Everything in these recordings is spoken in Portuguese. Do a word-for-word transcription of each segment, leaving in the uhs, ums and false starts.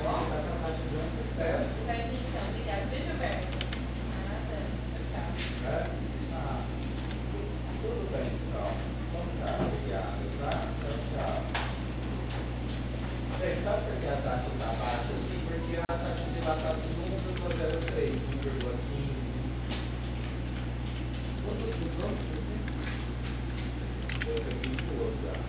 bom? Tá com a taxa de um sucesso. Tá aqui então, obrigada. Viu, Gilberto? Nada. Tchau, tchau. Né? Ah, tudo bem, então. Então tá, obrigado, tá? Tchau, tchau. Bem, sabe por que a taxa está baixa assim? Porque a taxa de dilatação de um vírgula zero três, um vírgula quinze. Todos os outros aqui. Eu peguei o outro, ó.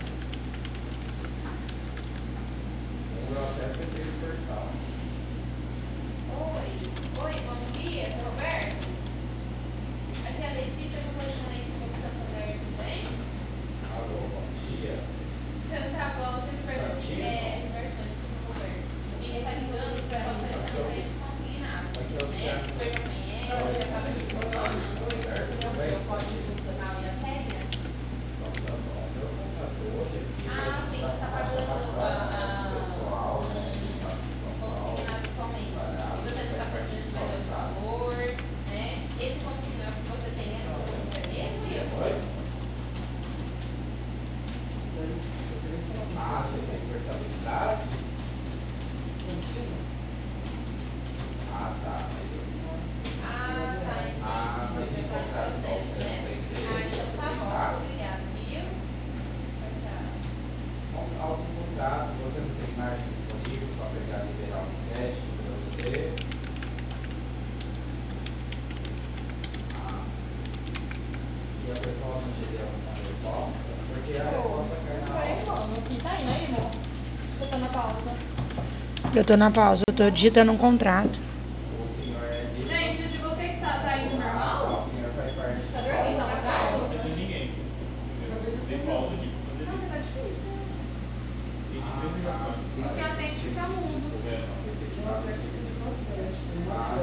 Um eu até peguei o portal. Oi, oi, bom dia, seu Roberto? Aqui é a Letícia do Colchonete do Santander, tudo bem? Alô, bom dia. Então tá bom, você me perguntou se é aniversário do Roberto. Ele tá ligando pra oferecer pra ele consignado, né? Foi pra amanhã, ele já tava de corona, eu posso funcionar e a séria? Então tá bom, meu computador aqui. Ah, sim, você tá pagando a... Pessoal, né? São Paulo. Consignado somente. E você não tá fazendo mais outro valor, né? Esse consignado que você tem é do mesmo e eu Oi? Ah, você tem portabilidade? Ah, tá. Mas eu não. Ah, tá, entendi. Ah, mas Você em faz contrato processo, você né? não tem que Ah, então tá bom. tá? Obrigada, viu? Tchau, tchau. Vamos ao contrato, você não tem margem disponível para pegar e liberar um crédito para você. Ah, e a performance seria uma resposta? Porque a resposta carnal. Não tá aí, né, irmão? Eu tô na pausa. Eu tô na pausa, eu tô digitando um contrato. O senhor é de. Gente, se você que tá, tá indo Ah, tá, normal, o senhor faz parte tá do dormindo, tá contrato. ligado? Não tem ninguém. Tem pausa aqui pra fazer Não, isso. tá difícil. Tem Ah, que ver tá. O que atende fica mudo. É. Efetivamente, ah,